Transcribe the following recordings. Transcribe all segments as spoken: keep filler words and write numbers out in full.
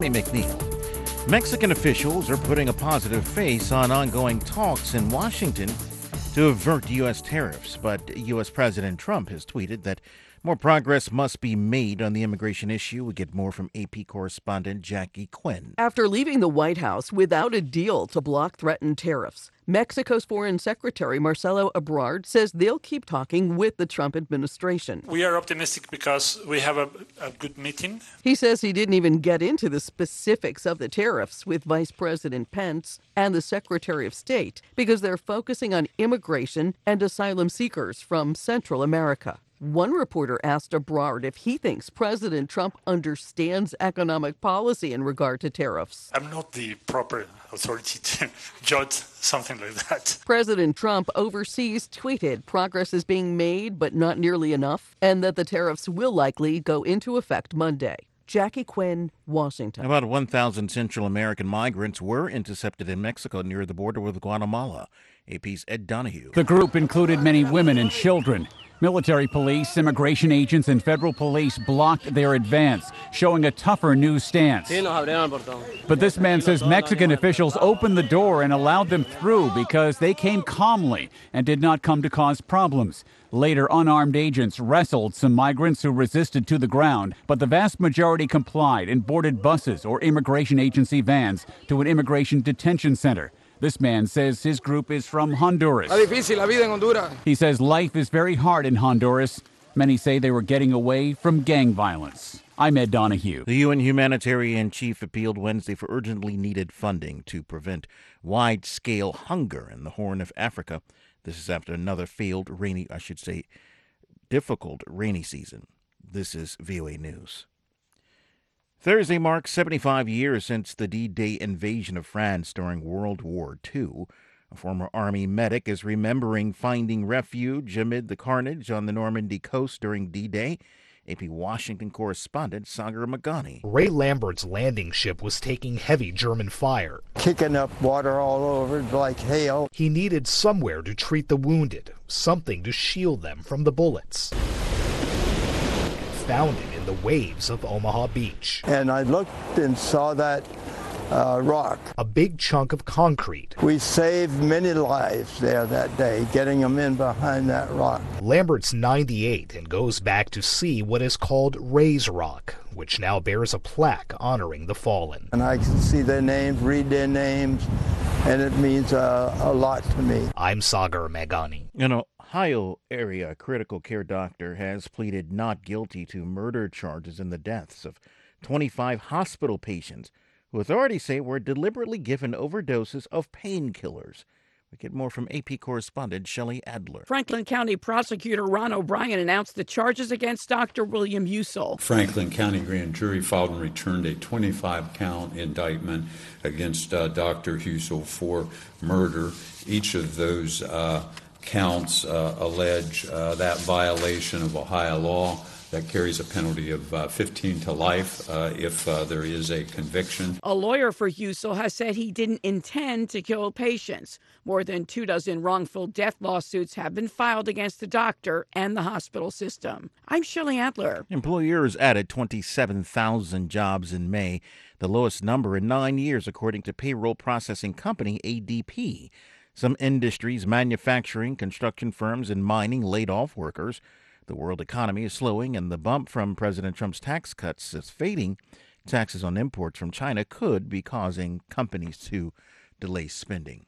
Hey, McNeil. Mexican officials are putting a positive face on ongoing talks in Washington to avert U S tariffs, but U S. President Trump has tweeted that more progress must be made on the immigration issue. We get more from A P correspondent Jackie Quinn. After leaving the White House without a deal to block threatened tariffs, Mexico's Foreign Secretary Marcelo Ebrard says they'll keep talking with the Trump administration. We are optimistic because we have a, a good meeting. He says he didn't even get into the specifics of the tariffs with Vice President Pence and the Secretary of State because they're focusing on immigration and asylum seekers from Central America. One reporter asked Ebrard if he thinks President Trump understands economic policy in regard to tariffs. I'm not the proper authority to judge something like that. President Trump overseas tweeted progress is being made, but not nearly enough, and that the tariffs will likely go into effect Monday. Jackie Quinn, Washington. About one thousand Central American migrants were intercepted in Mexico near the border with Guatemala. A P's Ed Donahue. The group included many women and children. Military police, immigration agents, and federal police blocked their advance, showing a tougher new stance. But this man says Mexican officials opened the door and allowed them through because they came calmly and did not come to cause problems. Later, unarmed agents wrestled some migrants who resisted to the ground, but the vast majority complied and boarded buses or immigration agency vans to an immigration detention center. This man says his group is from Honduras. He says life is very hard in Honduras. Many say they were getting away from gang violence. I'm Ed Donahue. The U N humanitarian chief appealed Wednesday for urgently needed funding to prevent wide-scale hunger in the Horn of Africa. This is after another failed rainy, I should say, difficult rainy season. This is V O A News. Thursday marks seventy-five years since the D-Day invasion of France during World War Two. A former Army medic is remembering finding refuge amid the carnage on the Normandy coast during D-Day. A P Washington correspondent Sagar Magani. Ray Lambert's landing ship was taking heavy German fire. Kicking up water all over like hail. He needed somewhere to treat the wounded, something to shield them from the bullets. Found it in the waves of Omaha Beach. And I looked and saw that uh, rock. A big chunk of concrete. We saved many lives there that day, getting them in behind that rock. Lambert's ninety-eight and goes back to see what is called Ray's Rock, which now bears a plaque honoring the fallen. And I can see their names, read their names, and it means uh, a lot to me. I'm Sagar Magani. You know, Ohio area critical care doctor has pleaded not guilty to murder charges in the deaths of twenty-five hospital patients who authorities say were deliberately given overdoses of painkillers. We get more from A P correspondent Shelley Adler. Franklin County prosecutor Ron O'Brien announced the charges against Doctor William Usel. Franklin County grand jury filed and returned a twenty-five count indictment against uh, Doctor Usel for murder. Each of those uh, counts uh, allege uh, that violation of Ohio law that carries a penalty of uh, fifteen to life uh, if uh, there is a conviction. A lawyer for Usel has said he didn't intend to kill patients. More than two dozen wrongful death lawsuits have been filed against the doctor and the hospital system. I'm Shelley Adler. Employers added twenty-seven thousand jobs in May, the lowest number in nine years, according to payroll processing company A D P. Some industries, manufacturing, construction firms, and mining laid off workers. The world economy is slowing, and the bump from President Trump's tax cuts is fading. Taxes on imports from China could be causing companies to delay spending.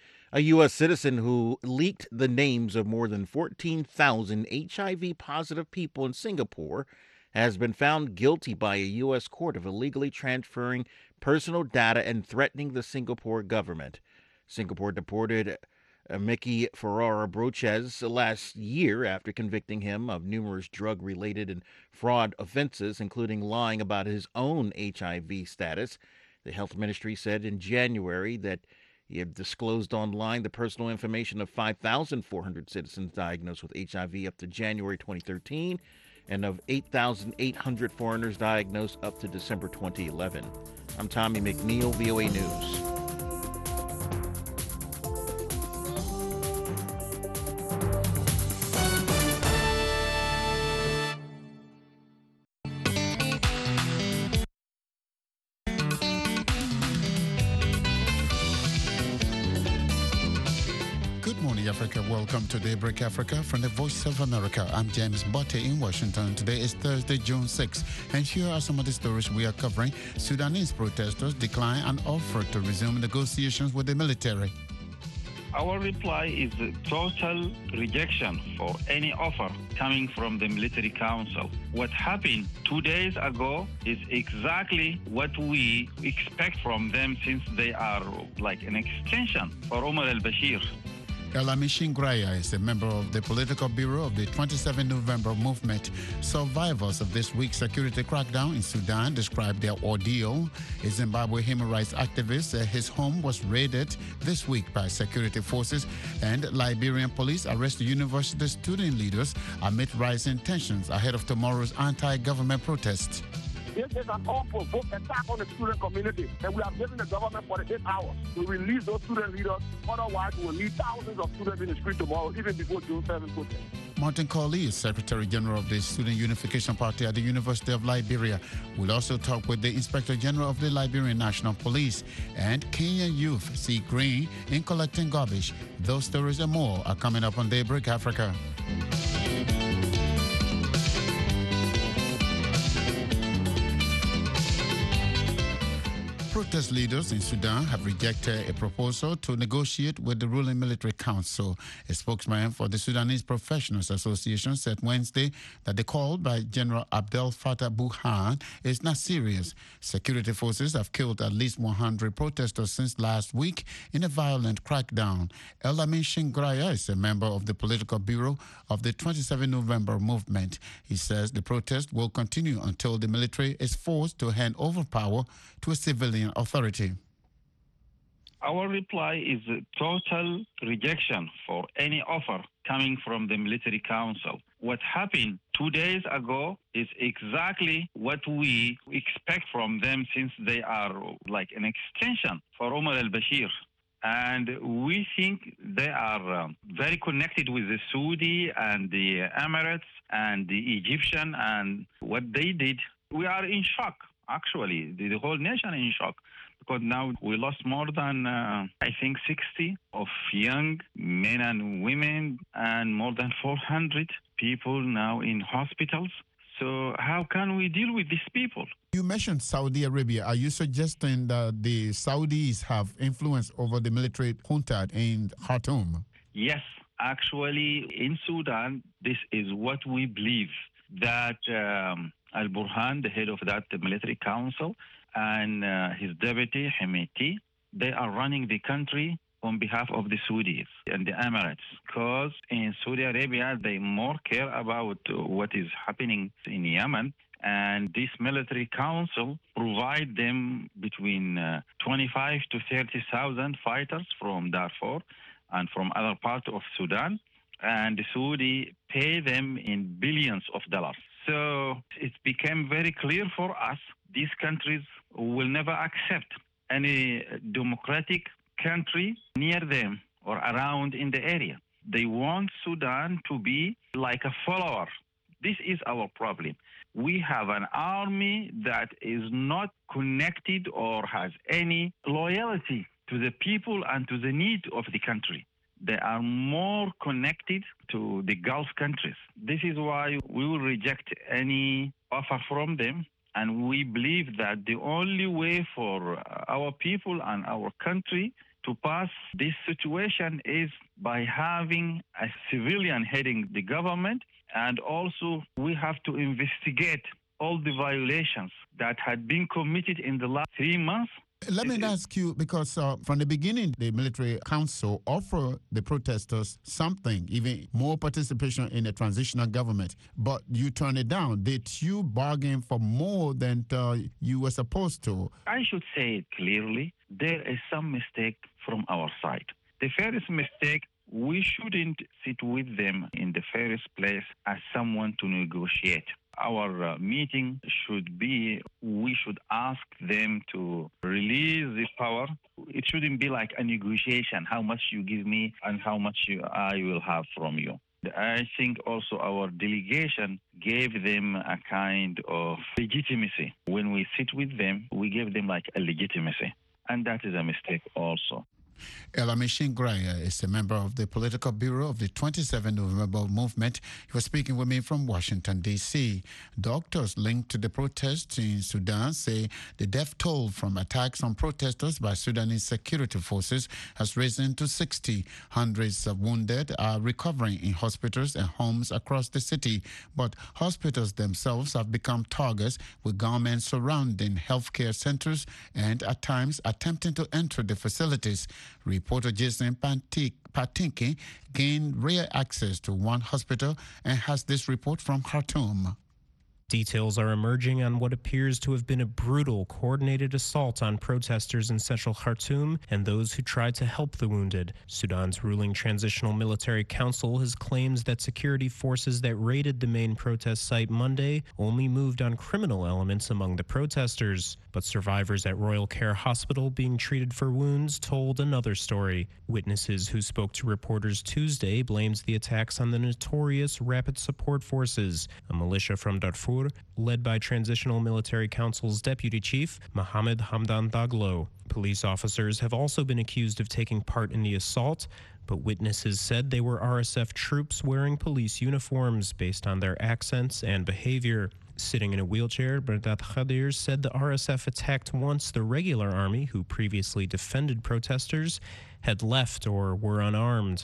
A U S citizen who leaked the names of more than fourteen thousand H I V-positive people in Singapore has been found guilty by a U S court of illegally transferring personal data and threatening the Singapore government. Singapore deported uh, Mickey Ferrara Brochez last year after convicting him of numerous drug-related and fraud offenses, including lying about his own H I V status. The health ministry said in January that he had disclosed online the personal information of five thousand four hundred citizens diagnosed with H I V up to January twenty thirteen and of eight thousand eight hundred foreigners diagnosed up to December twenty eleven. I'm Tommy McNeil, V O A News. Day Africa. Welcome to Daybreak Africa from the Voice of America. I'm James Botte in Washington. Today is Thursday, June sixth, and here are some of the stories we are covering. Sudanese protesters decline an offer to resume negotiations with the military. Our reply is a total rejection for any offer coming from the military council. What happened two days ago is exactly what we expect from them, since they are like an extension for Omar al-Bashir. Elami Shingraya is a member of the political bureau of the twenty-seventh of November movement. Survivors of this week's security crackdown in Sudan described their ordeal. A Zimbabwe human rights activist said his home was raided this week by security forces, and Liberian police arrest university student leaders amid rising tensions ahead of tomorrow's anti-government protest. This is an unprovoked attack on the student community, and we have given the government forty-eight hours to release those student leaders. Otherwise, we will need thousands of students in the street tomorrow, even before June seventh protest. Martin Colley is Secretary General of the Student Unification Party at the University of Liberia. We'll also talk with the Inspector General of the Liberian National Police. And Kenyan youth see green in collecting garbage. Those stories and more are coming up on Daybreak Africa. Protest leaders in Sudan have rejected a proposal to negotiate with the ruling military council. A spokesman for the Sudanese Professionals Association said Wednesday that the call by General Abdel Fattah Burhan is not serious. Security forces have killed at least one hundred protesters since last week in a violent crackdown. Elami Shingraya is a member of the political bureau of the twenty-seventh of November movement. He says the protest will continue until the military is forced to hand over power to a civilian authority. Our reply is a total rejection for any offer coming from the military council. What happened two days ago is exactly what we expect from them, since they are like an extension for Omar al-Bashir. And we think they are um, very connected with the Saudi and the Emirates and the Egyptian, and what they did. We are in shock. Actually, the, the whole nation in shock, because now we lost more than, uh, I think, sixty of young men and women, and more than four hundred people now in hospitals. So how can we deal with these people? You mentioned Saudi Arabia. Are you suggesting that the Saudis have influence over the military junta in Khartoum? Yes, actually, in Sudan, this is what we believe, that um, Al-Burhan, the head of that military council, and uh, his deputy, Hemeti, they are running the country on behalf of the Saudis and the Emirates. Because in Saudi Arabia, they more care about what is happening in Yemen. And this military council provide them between uh, twenty-five to thirty thousand fighters from Darfur and from other parts of Sudan. And the Saudi pay them in billions of dollars. So it became very clear for us, these countries will never accept any democratic country near them or around in the area. They want Sudan to be like a follower. This is our problem. We have an army that is not connected or has any loyalty to the people and to the need of the country. They are more connected to the Gulf countries. This is why we will reject any offer from them. And we believe that the only way for our people and our country to pass this situation is by having a civilian heading the government. And also we have to investigate all the violations that had been committed in the last three months. Let me ask you, because uh, from the beginning, the military council offered the protesters something, even more participation in a transitional government, but you turned it down. Did you bargain for more than uh, you were supposed to? I should say it clearly. There is some mistake from our side. The first mistake, we shouldn't sit with them in the first place as someone to negotiate. Our uh, meeting should be, we should ask them to release the power. It shouldn't be like a negotiation, how much you give me and how much you, I will have from you. I think also our delegation gave them a kind of legitimacy. When we sit with them, we give them like a legitimacy. And that is a mistake also. Elami Shingraya is a member of the political bureau of the twenty-seventh of November movement. He was speaking with me from Washington, D C Doctors linked to the protests in Sudan say the death toll from attacks on protesters by Sudanese security forces has risen to sixty. Hundreds of wounded are recovering in hospitals and homes across the city, but hospitals themselves have become targets, with government surrounding healthcare centers and at times attempting to enter the facilities. Reporter Jason Patinkin gained rare access to one hospital and has this report from Khartoum. Details are emerging on what appears to have been a brutal, coordinated assault on protesters in central Khartoum and those who tried to help the wounded. Sudan's ruling Transitional Military Council has claimed that security forces that raided the main protest site Monday only moved on criminal elements among the protesters. But survivors at Royal Care Hospital being treated for wounds told another story. Witnesses who spoke to reporters Tuesday blamed the attacks on the notorious Rapid Support Forces, a militia from Darfur led by Transitional Military Council's deputy chief, Mohamed Hamdan Daglo. Police officers have also been accused of taking part in the assault, but witnesses said they were R S F troops wearing police uniforms based on their accents and behavior. Sitting in a wheelchair, Bernard Khadir said the R S F attacked once the regular army, who previously defended protesters, had left or were unarmed.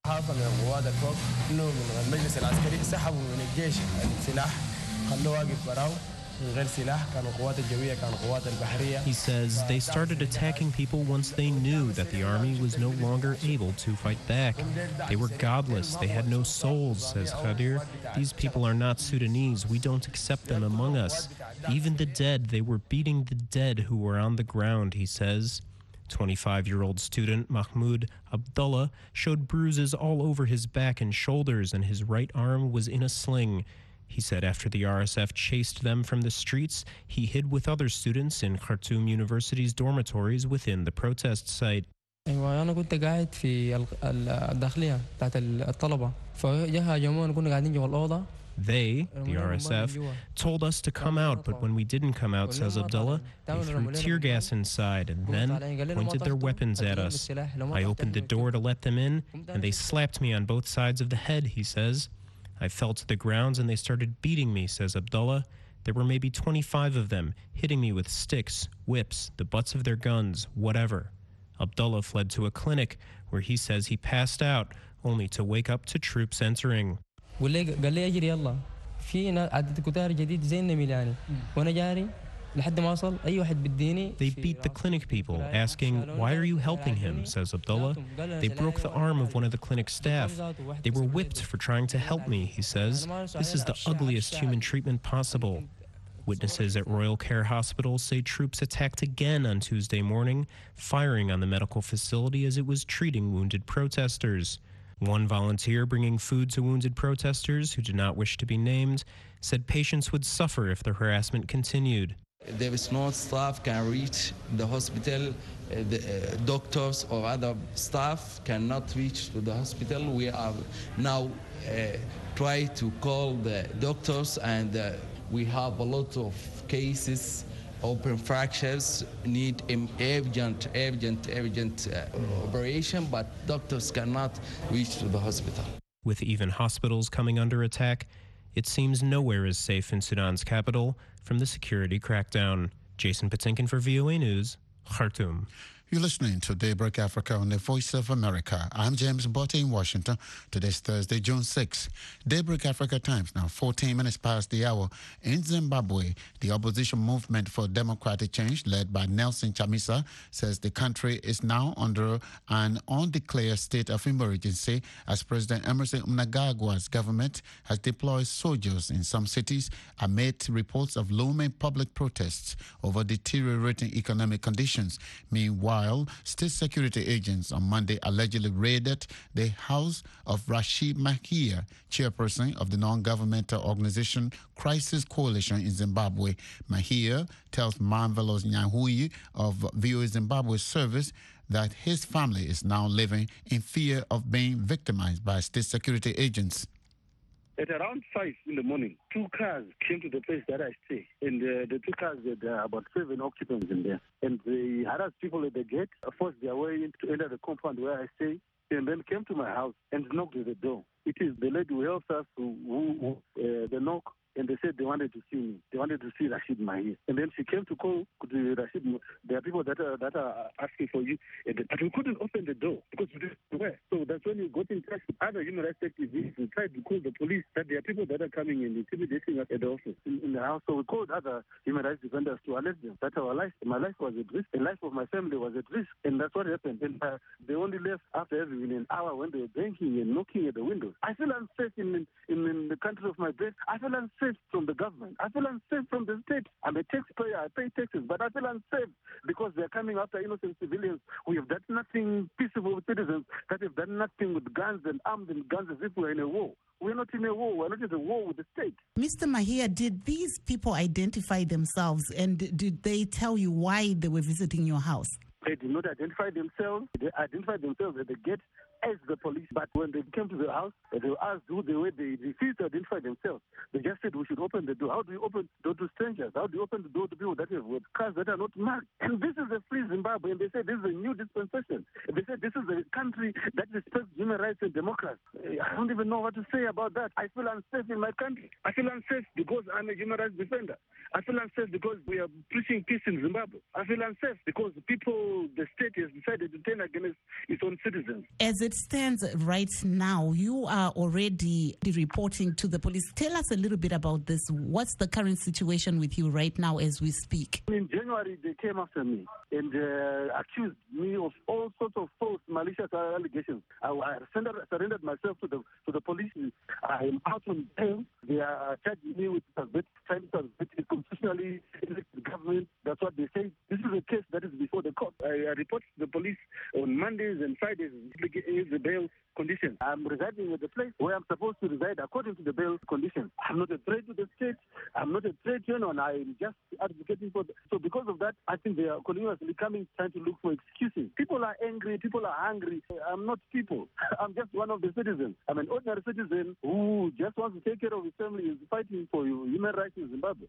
He says they started attacking people once they knew that the army was no longer able to fight back. They were godless. They had no souls, says Khadir. These people are not Sudanese. We don't accept them among us. Even the dead, they were beating the dead who were on the ground, he says. twenty-five-year-old student Mahmoud Abdullah showed bruises all over his back and shoulders, and his right arm was in a sling. He said after the R S F chased them from the streets, he hid with other students in Khartoum University's dormitories within the protest site. أنا كنت قاعد في الداخلية بتاعت الطلبة فجاء هاجمونا كنا قاعدين جوا الأوضة. They, the R S F, told us to come out, but when we didn't come out, says Abdullah, they threw tear gas inside and then pointed their weapons at us. I opened the door to let them in, and they slapped me on both sides of the head, he says. I fell to the ground and they started beating me, says Abdullah. There were maybe twenty-five of them, hitting me with sticks, whips, the butts of their guns, whatever. Abdullah fled to a clinic where he says he passed out, only to wake up to troops entering. قال لي اجري يلا في عدد كتار جديد زي النميلاني وانا جاري لحد ما وصل اي واحد بديني. They beat the clinic people, asking, why are you helping him, says Abdullah. They broke the arm of one of the clinic staff. They were whipped for trying to help me, he says. This is the ugliest human treatment possible. Witnesses at Royal Care Hospital say troops attacked again on Tuesday morning, firing on the medical facility as it was treating wounded protesters. One volunteer bringing food to wounded protesters, who did not wish to be named, said patients would suffer if the harassment continued. There is no staff can reach the hospital. Uh, the uh, doctors or other staff cannot reach to the hospital. We are now uh, try to call the doctors, and uh, we have a lot of cases. Open fractures need urgent, urgent, urgent uh, operation, but doctors cannot reach to the hospital. With even hospitals coming under attack, it seems nowhere is safe in Sudan's capital from the security crackdown. Jason Patinkin for V O A News, Khartoum. You're listening to Daybreak Africa on the Voice of America. I'm James Botte in Washington. Today's Thursday, June sixth. Daybreak Africa Times now fourteen minutes past the hour. In Zimbabwe, the opposition movement for democratic change, led by Nelson Chamisa, says the country is now under an undeclared state of emergency as President Emmerson Mnangagwa's government has deployed soldiers in some cities amid reports of looming public protests over deteriorating economic conditions. Meanwhile, While state security agents on Monday allegedly raided the house of Rashid Mahia, chairperson of the non-governmental organization Crisis Coalition in Zimbabwe. Mahia tells Manvelos Nyahui of V O A Zimbabwe service that his family is now living in fear of being victimized by state security agents. At around five in the morning, two cars came to the place that I stay, and uh, the two cars had uh, about seven occupants in there, and they harassed people at the gate, forced their way in to enter the compound where I stay, and then came to my house and knocked at the door. It is the lady who helps us who, who, who uh, the knock, and they said they wanted to see me. They wanted to see Rashid Mahia. And then she came to call to Rashid. There are people that are, that are asking for you. But we couldn't open the door because we didn't know where. So that's when we got in touch with other human rights activists. We tried to call the police that there are people that are coming and intimidating us at the office in, in the house. So we called other human rights defenders to alert them that our life, my life was at risk. The life of my family was at risk. And that's what happened. And uh, they only left after having an hour when they were banging and knocking at the windows. I feel unsafe in, in, in the country of my birth. I feel unsafe from the government. I feel unsafe from the state. I'm a taxpayer. I pay taxes, but I feel unsafe because they're coming after innocent civilians. We have done nothing peaceable with citizens that have done nothing with guns and armed and guns as if we're in a war. We're not in a war. We're not in a war with the state. Mister Mahia, did these people identify themselves, and did they tell you why they were visiting your house? They did not identify themselves. They identified themselves at the gate as the police. But when they came to the house, they were asked who they were. They refused to identify themselves. They just said we should open the door. How do you open the door to strangers? How do you open the door to people that have with cars that are not marked? And this is a free Zimbabwe. And they said this is a new dispensation. They said this is a country that respects human rights and democracy. I don't even know what to say about that. I feel unsafe in my country. I feel unsafe because I'm a human rights defender. I feel unsafe because we are preaching peace in Zimbabwe. I feel unsafe because people, the state has decided to turn against its own citizens. As it stands right now, you are already reporting to the police. Tell us a little bit about this. What's the current situation with you right now as we speak? In January, they came after me and uh, accused me of all sorts of false, malicious allegations. I, I surrendered, surrendered myself to the to the police. I am out on bail. They are charging me with trying to constitutionally elected government. That's what they say. This is a case that is before the court. I, I report to the police on Mondays and Fridays is the bail conditions. I'm residing at the place where I'm supposed to reside according to the bail conditions. I'm not a threat to the state. I'm not a threat to anyone. I'm just advocating for. The, so because of that, I think they are continuously coming, trying to look for excuses. People are angry. People are hungry. I'm not people. I'm just one of the citizens. I'm an ordinary citizen who just wants to take care of his family, is fighting for human rights in Zimbabwe.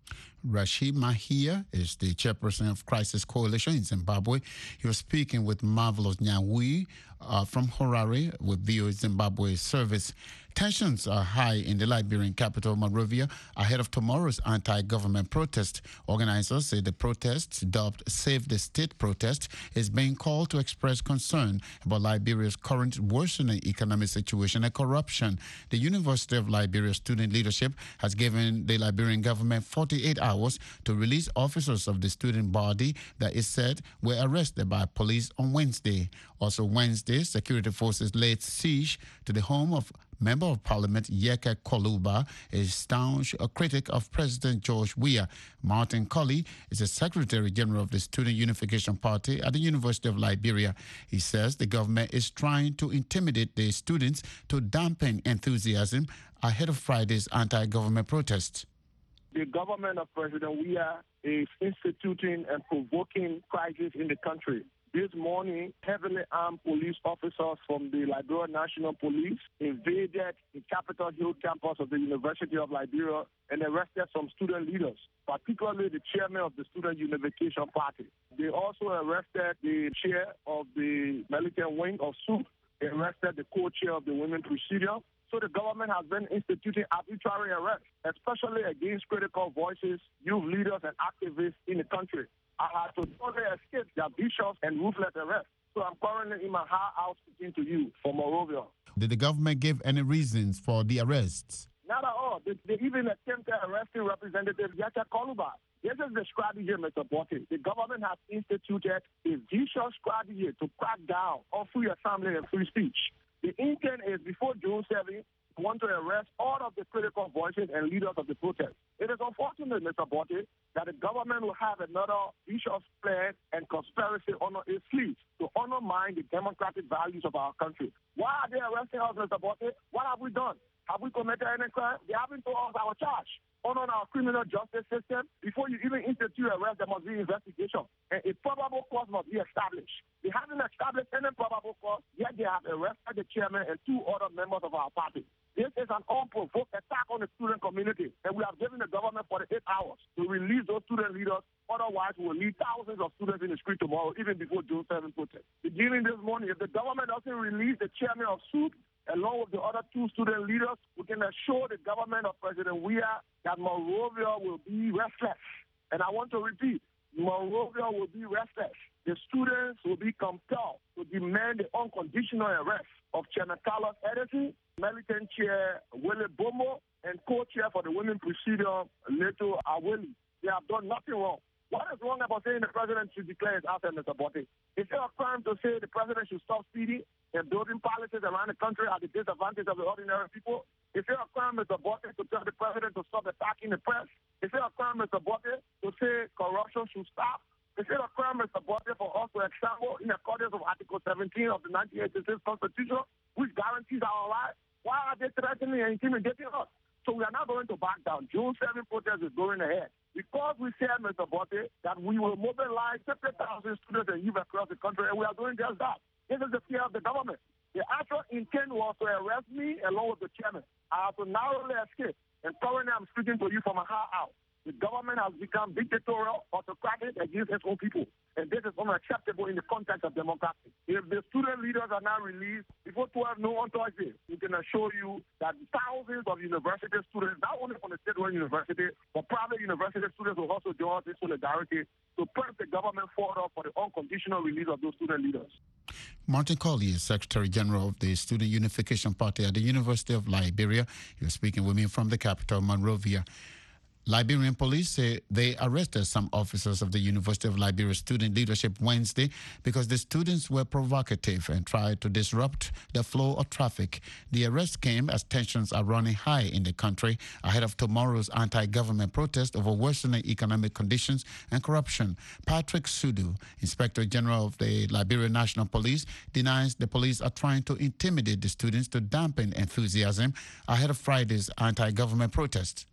Rashid Mahia is the chairperson of Crisis Coalition in Zimbabwe. He was speaking with Marvelous Nyawi uh, from Harare with V O A Zimbabwe service. Tensions are high in the Liberian capital, Monrovia, ahead of tomorrow's anti-government protest. Organizers say the protest, dubbed Save the State protest, is being called to express concern about Liberia's current worsening economic situation and corruption. The University of Liberia student leadership has given the Liberian government forty-eight hours to release officers of the student body that is said were arrested by police on Wednesday. Also Wednesday, security forces laid siege to the home of Member of Parliament Yeke Koluba, a staunch critic of President George Weah. Martin Colley is the Secretary General of the Student Unification Party at the University of Liberia. He says the government is trying to intimidate the students to dampen enthusiasm ahead of Friday's anti-government protest. The government of President Weah is instituting and provoking crisis in the country. This morning, heavily armed police officers from the Liberia National Police invaded the Capitol Hill campus of the University of Liberia and arrested some student leaders, particularly the chairman of the Student Unification Party. They also arrested the chair of the militant wing of S U P. They arrested the co-chair of the Women Presidium. So the government has been instituting arbitrary arrests, especially against critical voices, youth leaders, and activists in the country. I had to totally escape their vicious and ruthless arrests. So I'm currently in my house speaking to you from Monrovia. Did the government give any reasons for the arrests? Not at all. They, they even attempted arresting Representative Yeke Koluba. This is the strategy, Mister Botte. The government has instituted a vicious strategy to crack down on free assembly and free speech. The intent is before June seventh, want to arrest all of the critical voices and leaders of the protest. It is unfortunate, Mister Botte, that the government will have another vicious plan and conspiracy on its sleeves to undermine the democratic values of our country. Why are they arresting us, Mister Botte? What have we done? Have we committed any crime? They haven't told us our charge. On our criminal justice system, before you even institute arrest, there must be investigation. And a probable cause must be established. They haven't established any probable cause, yet they have arrested the chairman and two other members of our party. This is an unprovoked attack on the student community, and we have given the government forty-eight hours to release those student leaders Otherwise, we will need thousands of students in the street tomorrow, even before June seventh protest. Beginning this morning, if the government doesn't release the chairman of S U T, along with the other two student leaders, we can assure the government of President Weah that Monrovia will be restless. And I want to repeat, Monrovia will be restless. The students will be compelled to demand the unconditional arrest of Chairman Carlos Edison, Militant Chair Willie Bomo, and co-chair for the Women Presidium, Leto Aweli. They have done nothing wrong. What is wrong about saying the president should declare his absence, Mister Botte? Is it a crime to say the president should stop speeding and building palaces around the country at the disadvantage of the ordinary people? Is it a crime, Mister Botte, to tell the president to stop attacking the press? Is it a crime, Mister Botte, to say corruption should stop? Is it a crime, Mister Botte, for us to example in accordance with Article seventeen of the nineteen eighty-six Constitution, which guarantees our lives? Why are they threatening and intimidating us? So we are not going to back down. June seventh protest is going ahead. Because we said, Mister Botte, that we will mobilize fifty thousand students and youth across the country, and we are doing just that. This is the fear of the government. The actual intent was to arrest me along with the chairman. I have to narrowly escape. And currently I'm speaking to you from a high out. The government has become dictatorial, autocratic against its own people. And this is unacceptable in the context of democracy. If the student leaders are not released before twelve noon on Thursday, we can assure you that thousands of university students, not only from the state-run university, but private university students will also join us in solidarity to press the government forward for the unconditional release of those student leaders. Martin Collier, Secretary General of the Student Unification Party at the University of Liberia. You're speaking with me from the capital, Monrovia. Liberian police say they arrested some officers of the University of Liberia student leadership Wednesday because the students were provocative and tried to disrupt the flow of traffic. The arrest came as tensions are running high in the country ahead of tomorrow's anti-government protest over worsening economic conditions and corruption. Patrick Sudu, Inspector General of the Liberia National Police, denies the police are trying to intimidate the students to dampen enthusiasm ahead of Friday's anti-government protest.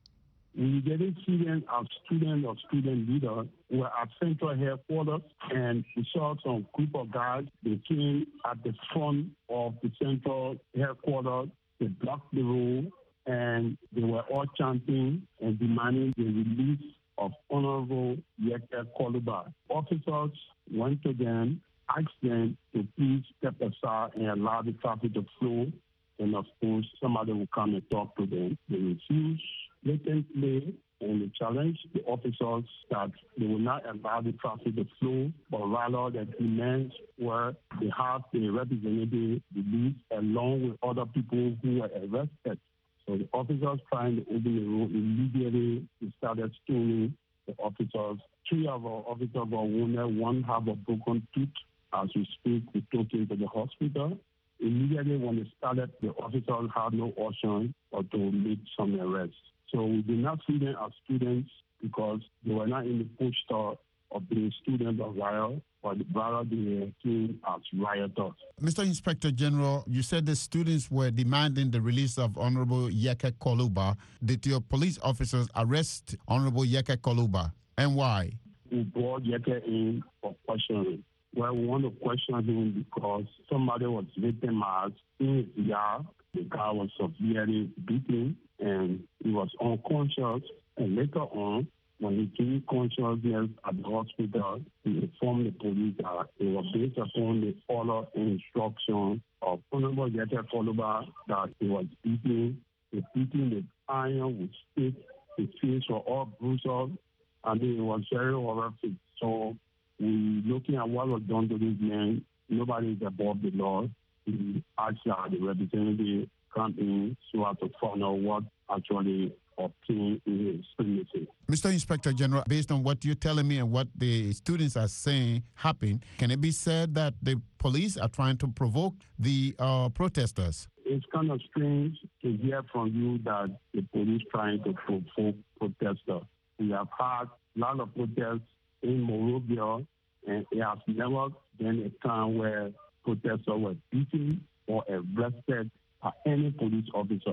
We didn't see them as students or student leaders. We were at central headquarters and we saw some group of guys. They came at the front of the central headquarters. They blocked the road and they were all chanting and demanding the release of Honorable Yeke Koluba. Officers went to them, asked them to please step aside and allow the traffic to flow. And of course, somebody will come and talk to them. They refused. Blatantly, and they challenged the officers that they will not allow the traffic to flow, but rather the demands were they have the representative released along with other people who were arrested. So the officers trying to open the road immediately they started stoning the officers. Three of our officers were wounded, one have a broken tooth. As we speak, we took him to the hospital. Immediately when they started, the officers had no option but to make some arrests. So we did not see them as students because they were not in the posture of being students of riot, but rather they were seen as rioters. Mister Inspector General, you said the students were demanding the release of Honorable Yeke Koluba. Did your police officers arrest Honorable Yeke Koluba, and why? We brought Yeke in for questioning. Well, we want to question him because somebody was victimized in his yard. The guy was severely beaten and he was unconscious. And later on, when he gained consciousness at the hospital, he informed the police that it was based upon the order and instruction of Honorable Yeke Koluba that he was beaten. The beating with iron, with stick, his face were all bruised up, and it was very horrific. So we looking at what was done to this man. Nobody is above the law. We asked the representative come in so as to find out what actually obtained in his premises. Mister Inspector General, based on what you're telling me and what the students are saying happened, can it be said that the police are trying to provoke the uh, protesters? It's kind of strange to hear from you that the police trying to provoke protesters. We have had a lot of protests in Monrovia, and it has never been a time where protesters were beaten or arrested by any police officer.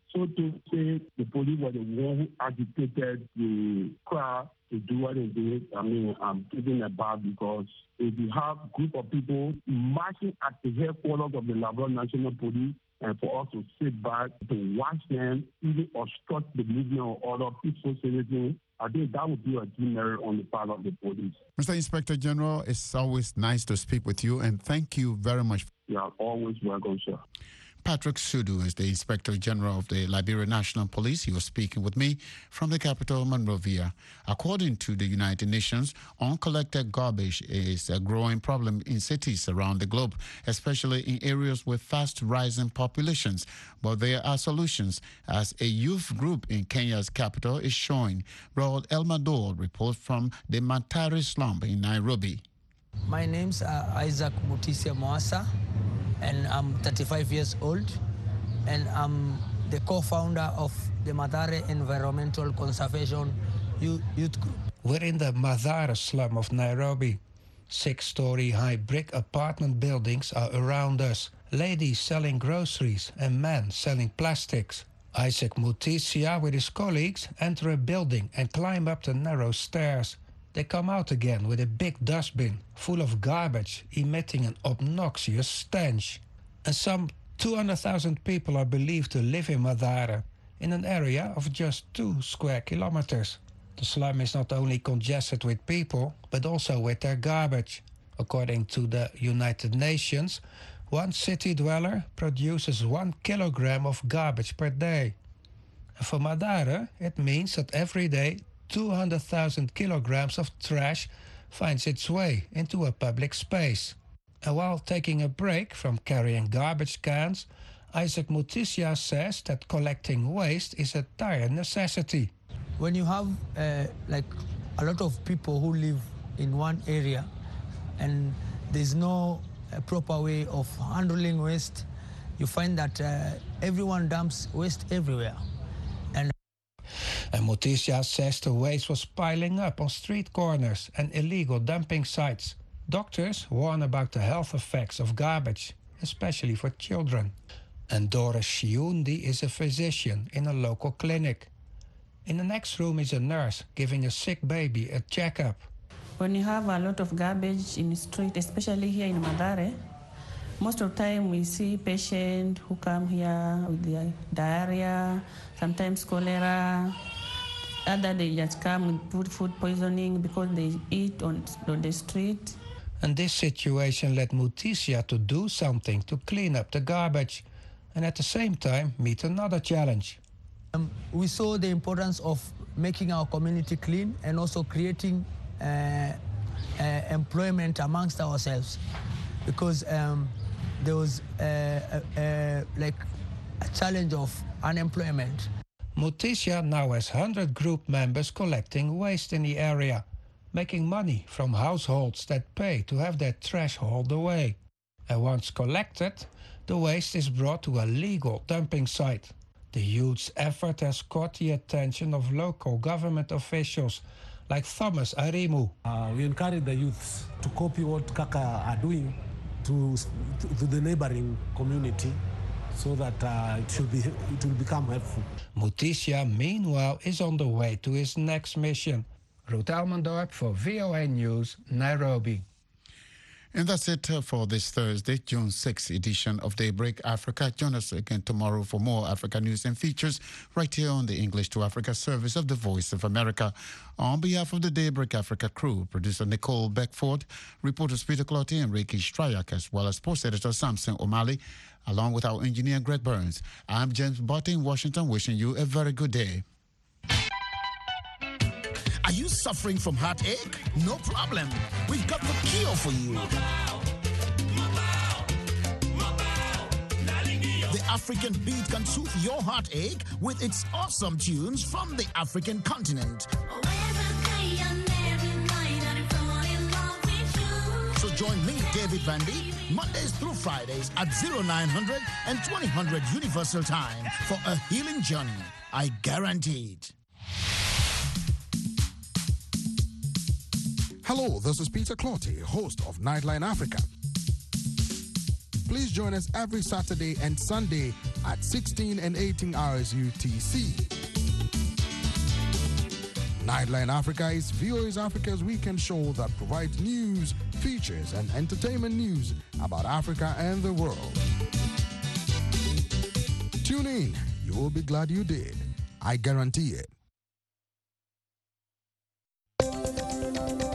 So to say the police were the one who agitated the crowd to do what they did, I mean, I'm giving a bad because if you have a group of people marching at the headquarters of the Liberia National Police, and for us to sit back to watch them even obstruct the movement of other peaceful citizens, I think that would be a demerit on the part of the police. Mister Inspector General, it's always nice to speak with you, and thank you very much. You are always welcome, sir. Patrick Sudu is the Inspector General of the Liberia National Police. He was speaking with me from the capital, Monrovia. According to the United Nations, uncollected garbage is a growing problem in cities around the globe, especially in areas with fast rising populations. But there are solutions, as a youth group in Kenya's capital is showing. Rod Elmador reports from the Matari slum in Nairobi. My name's uh, Isaac Mutisia Moasa, and I'm thirty-five years old, and I'm the co-founder of the Mathare Environmental Conservation Youth Group. We're in the Mathare slum of Nairobi. Six-story high brick apartment buildings are around us. Ladies selling groceries and men selling plastics. Isaac Mutisia with his colleagues enter a building and climb up the narrow stairs. They come out again with a big dustbin full of garbage, emitting an obnoxious stench. And some two hundred thousand people are believed to live in Mathare, in an area of just two square kilometers. The slum is not only congested with people, but also with their garbage. According to the United Nations, one city dweller produces one kilogram of garbage per day. And for Mathare, it means that every day two hundred thousand kilograms of trash finds its way into a public space. And while taking a break from carrying garbage cans, Isaac Mutisia says that collecting waste is a dire necessity. When you have uh, like a lot of people who live in one area and there's no uh, proper way of handling waste, you find that uh, everyone dumps waste everywhere. And Mutisia says the waste was piling up on street corners and illegal dumping sites. Doctors warn about the health effects of garbage, especially for children. And Doris Shiundi is a physician in a local clinic. In the next room is a nurse giving a sick baby a checkup. When you have a lot of garbage in the street, especially here in Mathare, most of the time we see patients who come here with the diarrhea, sometimes cholera. Other they just come with food poisoning because they eat on, on the street. And this situation led Mutisia to do something to clean up the garbage and at the same time meet another challenge. Um, we saw the importance of making our community clean and also creating uh, uh, employment amongst ourselves, because um, there was uh, uh, uh, like a challenge of unemployment. Mutisia now has one hundred group members collecting waste in the area, making money from households that pay to have their trash hauled away. And once collected, the waste is brought to a legal dumping site. The huge effort has caught the attention of local government officials like Thomas Arimu. Uh, we encourage the youths to copy what Kaka are doing to, to, to the neighboring community, so that uh, it should be it will become helpful. Mutisia, meanwhile, is on the way to his next mission. Ruth Elmendorp for V O A News, Nairobi. And that's it for this Thursday, June sixth edition of Daybreak Africa. Join us again tomorrow for more Africa news and features right here on the English to Africa service of the Voice of America. On behalf of the Daybreak Africa crew, producer Nicole Beckford, reporters Peter Clottey and Ricky Stryak, as well as sports editor Samson O'Malley, along with our engineer Greg Burns. I'm James Botte in Washington, wishing you a very good day. Are you suffering from heartache? No problem. We've got the cure for you. The African beat can soothe your heartache with its awesome tunes from the African continent. So join me, David Vandy, Mondays through Fridays at oh nine hundred and twenty hundred Universal Time for a healing journey. I guarantee it. Hello, this is Peter Clottey, host of Nightline Africa. Please join us every Saturday and Sunday at sixteen and eighteen hours U T C. Nightline Africa is V O A's Africa's weekend show that provides news, features, and entertainment news about Africa and the world. Tune in. You will be glad you did. I guarantee it.